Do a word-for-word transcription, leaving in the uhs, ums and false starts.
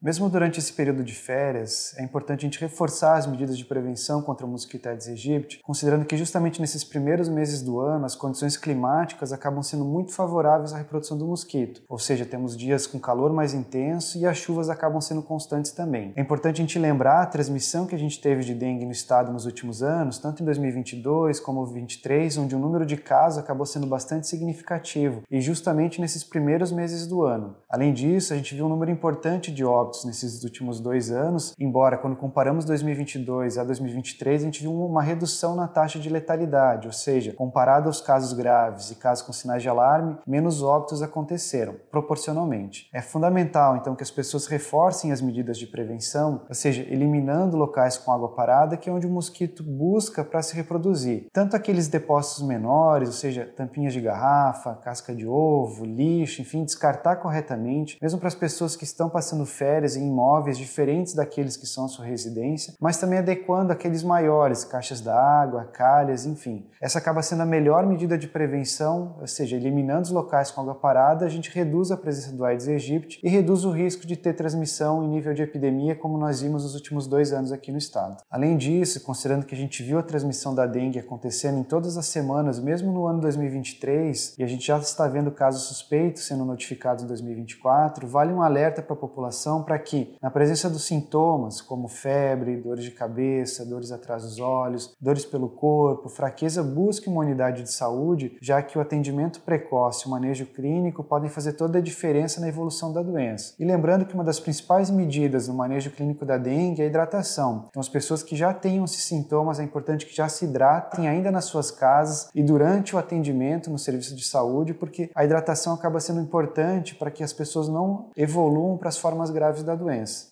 Mesmo durante esse período de férias, é importante a gente reforçar as medidas de prevenção contra o mosquito Aedes aegypti, considerando que justamente nesses primeiros meses do ano as condições climáticas acabam sendo muito favoráveis à reprodução do mosquito, ou seja, temos dias com calor mais intenso e as chuvas acabam sendo constantes também. É importante a gente lembrar a transmissão que a gente teve de dengue no estado nos últimos anos, tanto em dois mil e vinte e dois como em dois mil e vinte e três, onde o número de casos acabou sendo bastante significativo, e justamente nesses primeiros meses do ano. Além disso, a gente viu um número importante de óbitos nesses últimos dois anos, embora quando comparamos dois mil e vinte e dois a dois mil e vinte e três a gente viu uma redução na taxa de letalidade, ou seja, comparado aos casos graves e casos com sinais de alarme, menos óbitos aconteceram, proporcionalmente. É fundamental, então, que as pessoas reforcem as medidas de prevenção, ou seja, eliminando locais com água parada, que é onde o mosquito busca para se reproduzir. Tanto aqueles depósitos menores, ou seja, tampinhas de garrafa, casca de ovo, lixo, enfim, descartar corretamente, mesmo para as pessoas que estão passando férias em imóveis diferentes daqueles que são a sua residência, mas também adequando aqueles maiores, caixas d'água, calhas, enfim. Essa acaba sendo a melhor medida de prevenção, ou seja, eliminando os locais com água parada, a gente reduz a presença do Aedes aegypti e reduz o risco de ter transmissão em nível de epidemia, como nós vimos nos últimos dois anos aqui no estado. Além disso, considerando que a gente viu a transmissão da dengue acontecendo em todas as semanas, mesmo no ano dois mil e vinte e três, e a gente já está vendo casos suspeitos sendo notificados em dois mil e vinte e quatro, vale um alerta para a população para que, na presença dos sintomas, como febre, dores de cabeça, dores atrás dos olhos, dores pelo corpo, fraqueza, busque uma unidade de saúde, já que o atendimento precoce e o manejo clínico podem fazer toda a diferença na evolução da doença. E lembrando que uma das principais medidas no manejo clínico da dengue é a hidratação. Então, as pessoas que já tenham esses sintomas, é importante que já se hidratem ainda nas suas casas e durante o atendimento no serviço de saúde, porque a hidratação acaba sendo importante para que as pessoas não evoluam para as formas graves da doença.